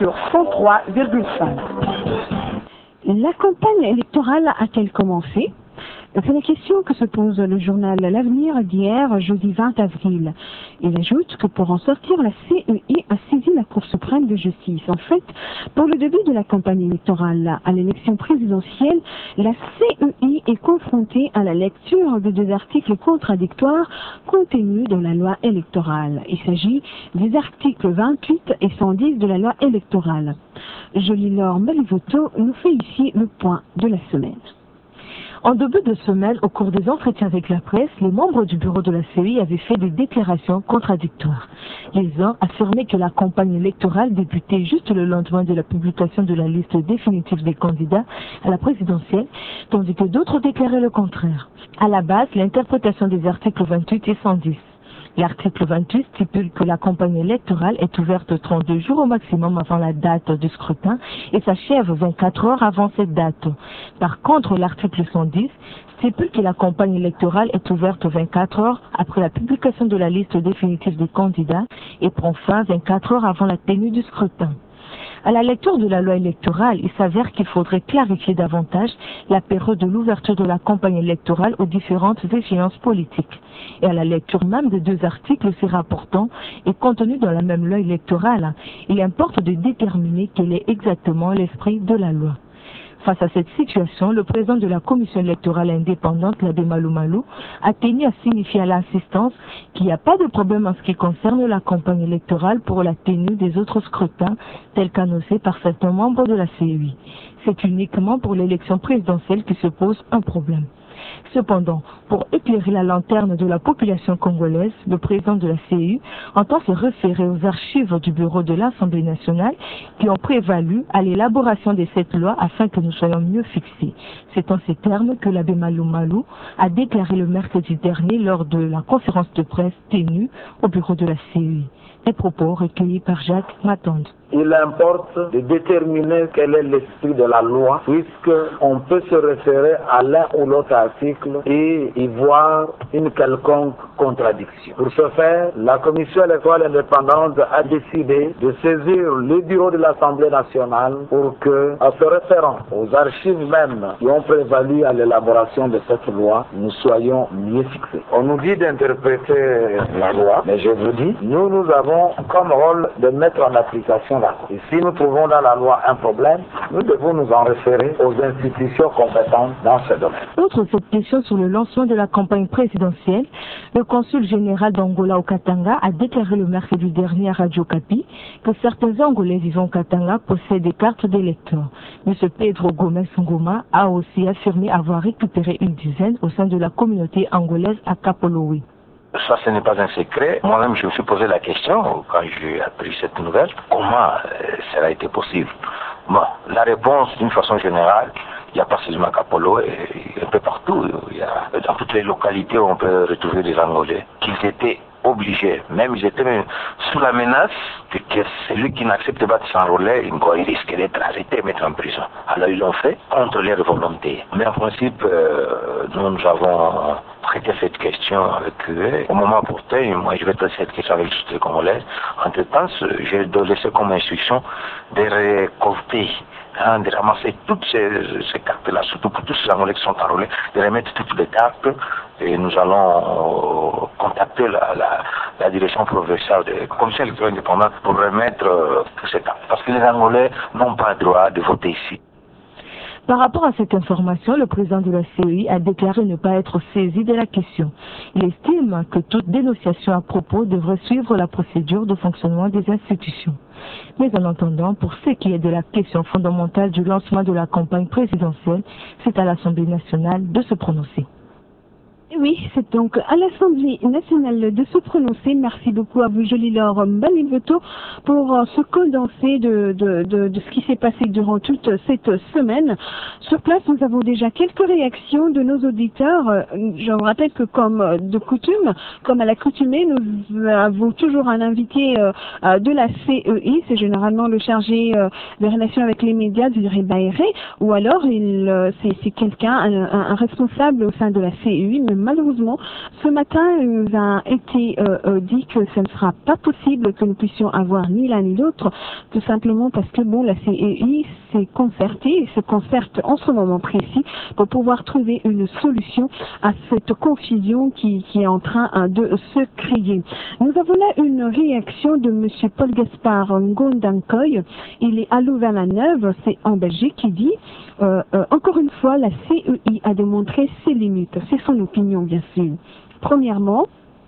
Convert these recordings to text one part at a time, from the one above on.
sur 103,5. La campagne électorale a-t-elle commencé? C'est la question que se pose le journal L'Avenir d'hier, jeudi 20 avril. Il ajoute que pour en sortir, la CEI a saisi la Cour suprême de justice. En fait, pour le début de la campagne électorale à l'élection présidentielle, la CEI est confrontée à la lecture de deux articles contradictoires contenus dans la loi électorale. Il s'agit des articles 28 et 110 de la loi électorale. Jolie-Laure Malivoto nous fait ici le point de la semaine. En début de semaine, au cours des entretiens avec la presse, les membres du bureau de la CEI avaient fait des déclarations contradictoires. Les uns affirmaient que la campagne électorale débutait juste le lendemain de la publication de la liste définitive des candidats à la présidentielle, tandis que d'autres déclaraient le contraire. À la base, l'interprétation des articles 28 et 110. L'article 28 stipule que la campagne électorale est ouverte 32 jours au maximum avant la date du scrutin et s'achève 24 heures avant cette date. Par contre, l'article 110 stipule que la campagne électorale est ouverte 24 heures après la publication de la liste définitive des candidats et prend fin 24 heures avant la tenue du scrutin. À la lecture de la loi électorale, il s'avère qu'il faudrait clarifier davantage la période de l'ouverture de la campagne électorale aux différentes échéances politiques. Et à la lecture même des deux articles aussi rapportants et contenus dans la même loi électorale, il importe de déterminer quel est exactement l'esprit de la loi. Face à cette situation, le président de la commission électorale indépendante, l'abbé Malou Malou, a tenu à signifier à l'assistance qu'il n'y a pas de problème en ce qui concerne la campagne électorale pour la tenue des autres scrutins, tels qu'annoncés par certains membres de la CEI. C'est uniquement pour l'élection présidentielle qui se pose un problème. Cependant, pour éclairer la lanterne de la population congolaise, le président de la CEI entend se référer aux archives du bureau de l'Assemblée nationale qui ont prévalu à l'élaboration de cette loi afin que nous soyons mieux fixés. C'est en ces termes que l'abbé Malou Malou a déclaré le mercredi dernier lors de la conférence de presse tenue au bureau de la CEI. Les propos recueillis par Jacques Matonde. Il importe de déterminer quel est l'esprit de la loi, puisqu'on peut se référer à l'un ou l'autre article et y voir une quelconque contradiction. Pour ce faire, la Commission électorale indépendante a décidé de saisir le bureau de l'Assemblée nationale pour que, en se référant aux archives mêmes qui ont prévalu à l'élaboration de cette loi, nous soyons mieux fixés. On nous dit d'interpréter la loi, mais je vous dis, nous avons comme rôle de mettre en application la loi. Et si nous trouvons dans la loi un problème, nous devons nous en référer aux institutions compétentes dans ce domaine. Outre cette question sur le lancement de la campagne présidentielle, le consul général d'Angola au Katanga a déclaré le mercredi dernier à Radio Kapi que certains Angolais vivant au Katanga possèdent des cartes d'électeurs. M. Pedro Gomes Ngoma a aussi affirmé avoir récupéré une dizaine au sein de la communauté angolaise à Kapolowe. Ça, ce n'est pas un secret. Moi-même, je me suis posé la question, quand j'ai appris cette nouvelle, comment cela a été possible. Bon, la réponse, d'une façon générale, il n'y a pas seulement à Kapolo, un peu partout. Il y a, dans toutes les localités où on peut retrouver des Angolais, qu'ils étaient obligés, même ils étaient sous la menace que celui qui n'accepte pas de s'enrôler, il risque d'être arrêté, mettre en prison. Alors ils l'ont fait contre leur volonté. Mais en principe, nous avons traité cette question avec eux. Au moment opportun, moi je vais traiter cette question avec les Congolais. Entre-temps, j'ai laissé comme instruction de récolter, de ramasser toutes ces cartes-là, surtout pour tous ces Angolais qui sont enrôlés, de remettre toutes les cartes et nous allons contacter la direction provinciale de la commission électorale indépendante pour remettre ces cartes. Parce que les Angolais n'ont pas le droit de voter ici. Par rapport à cette information, le président de la CEI a déclaré ne pas être saisi de la question. Il estime que toute dénonciation à propos devrait suivre la procédure de fonctionnement des institutions. Mais en attendant, pour ce qui est de la question fondamentale du lancement de la campagne présidentielle, c'est à l'Assemblée nationale de se prononcer. Oui, c'est donc à l'Assemblée nationale de se prononcer. Merci beaucoup à vous, Jolie-Laure Malivoto, pour ce condensé de ce qui s'est passé durant toute cette semaine. Sur place, nous avons déjà quelques réactions de nos auditeurs. Je vous rappelle que comme de coutume, comme à l'accoutumée, nous avons toujours un invité de la CEI, c'est généralement le chargé des relations avec les médias du Ribaéré, ou alors c'est quelqu'un, un responsable au sein de la CEI, mais malheureusement, ce matin, il nous a été dit que ce ne sera pas possible que nous puissions avoir ni l'un ni l'autre, tout simplement parce que bon, la CEI s'est concertée et se concerte en ce moment précis pour pouvoir trouver une solution à cette confusion qui est en train de se créer. Nous avons là une réaction de M. Paul Gaspard Ngondankoy. Il est à Louvain-la-Neuve, c'est en Belgique, qui dit encore une fois, la CEI a démontré ses limites. C'est son opinion, bien sûr. Premièrement,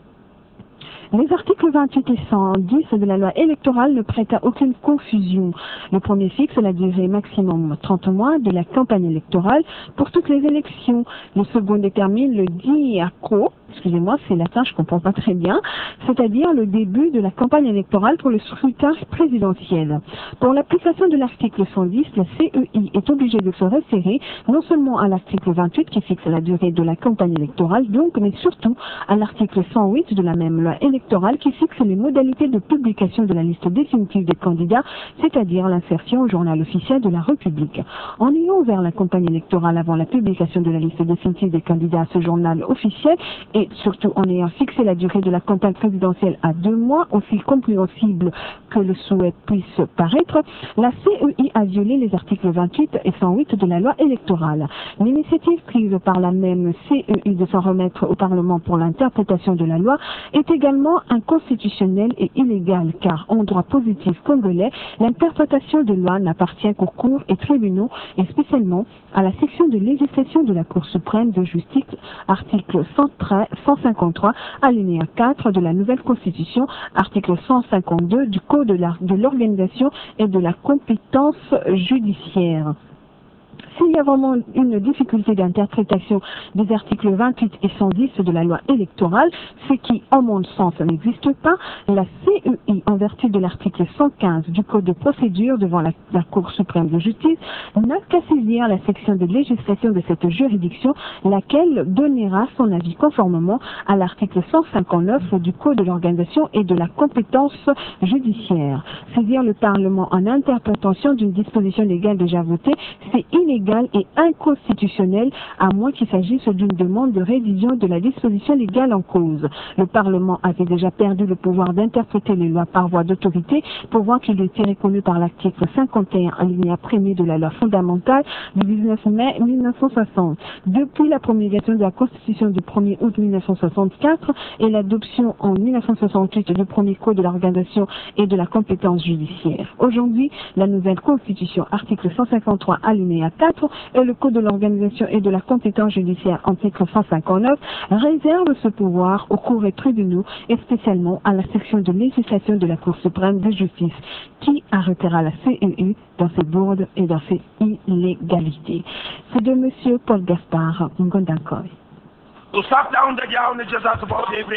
les articles 28 et 110 de la loi électorale ne prêtent à aucune confusion. Le premier fixe la durée maximum 30 mois de la campagne électorale pour toutes les élections. Le second détermine le diaco, excusez-moi, c'est latin, je comprends pas très bien, c'est-à-dire le début de la campagne électorale pour le scrutin présidentiel. Pour l'application de l'article 110, la CEI est obligée de se référer non seulement à l'article 28 qui fixe la durée de la campagne électorale, donc, mais surtout à l'article 108 de la même loi électorale qui fixe les modalités de publication de la liste définitive des candidats, c'est-à-dire l'insertion au journal officiel de la République. En ayant ouvert la campagne électorale avant la publication de la liste définitive des candidats à ce journal officiel et surtout en ayant fixé la durée de la campagne présidentielle à 2 mois, aussi compréhensible que le souhait puisse paraître, la CEI a violé les articles 28 et 108 de la loi électorale. L'initiative prise par la même CEI de s'en remettre au Parlement pour l'interprétation de la loi est également inconstitutionnelle et illégale, car en droit positif congolais, l'interprétation de loi n'appartient qu'aux cours et tribunaux et spécialement à la section de législation de la Cour suprême de justice, article 153, alinéa 4 de la nouvelle constitution, article 152 du Code de l'organisation et de la compétence judiciaire. S'il y a vraiment une difficulté d'interprétation des articles 28 et 110 de la loi électorale, ce qui, en mon sens, n'existe pas, la CEI, en vertu de l'article 115 du Code de procédure devant la Cour suprême de justice, n'a qu'à saisir la section de législation de cette juridiction, laquelle donnera son avis conformément à l'article 159 du Code de l'organisation et de la compétence judiciaire. Saisir le Parlement en interprétation d'une disposition légale déjà votée, c'est illégal et inconstitutionnel à moins qu'il s'agisse d'une demande de révision de la disposition légale en cause. Le Parlement avait déjà perdu le pouvoir d'interpréter les lois par voie d'autorité, pouvoir qu'il était reconnu par l'article 51 alinéa 1er de la loi fondamentale du 19 mai 1960. Depuis la promulgation de la Constitution du 1er août 1964 et l'adoption en 1968 du premier Code de l'organisation et de la compétence judiciaire. Aujourd'hui, la nouvelle Constitution, article 153 alinéa 4 et le Code de l'organisation et de la compétence judiciaire, article 159, réserve ce pouvoir aux cours et tribunaux et spécialement à la section de législation de la Cour suprême de justice qui arrêtera la CEI dans ses bourdes et dans ses illégalités. C'est de M. Paul Gaspard Ngondankoy. To stop down the ground is just about every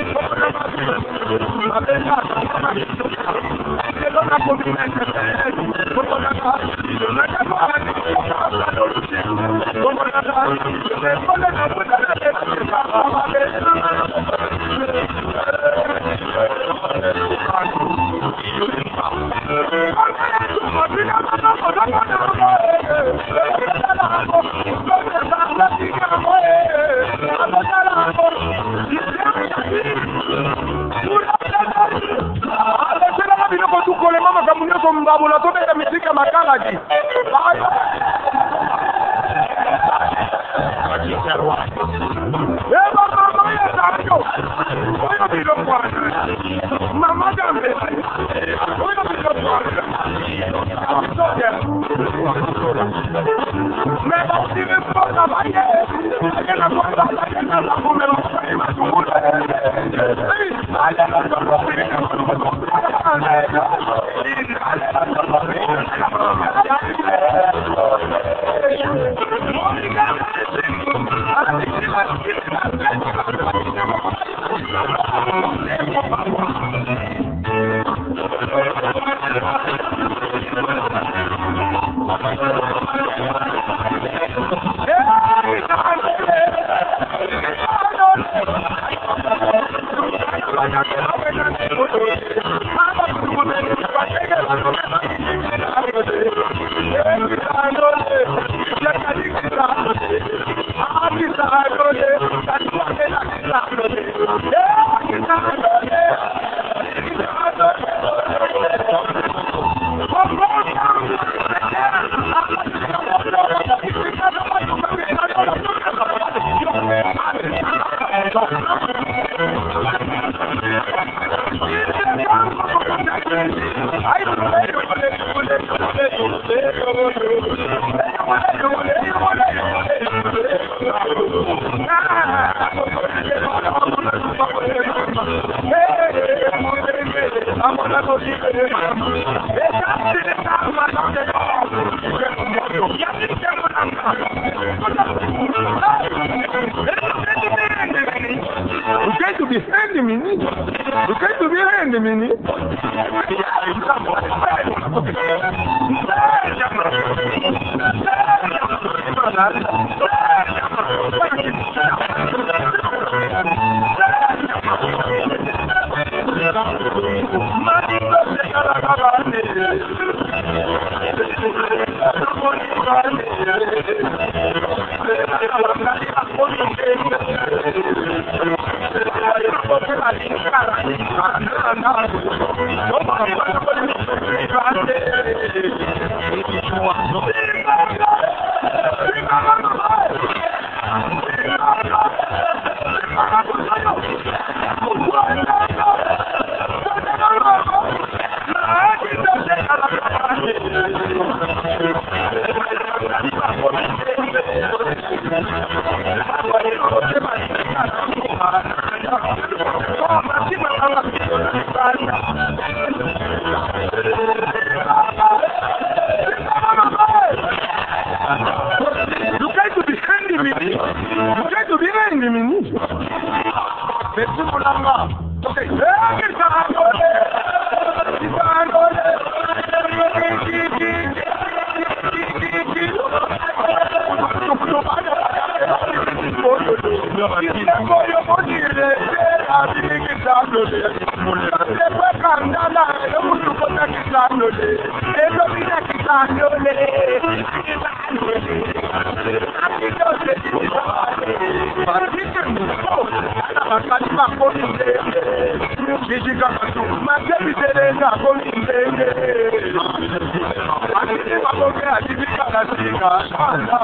Gracias.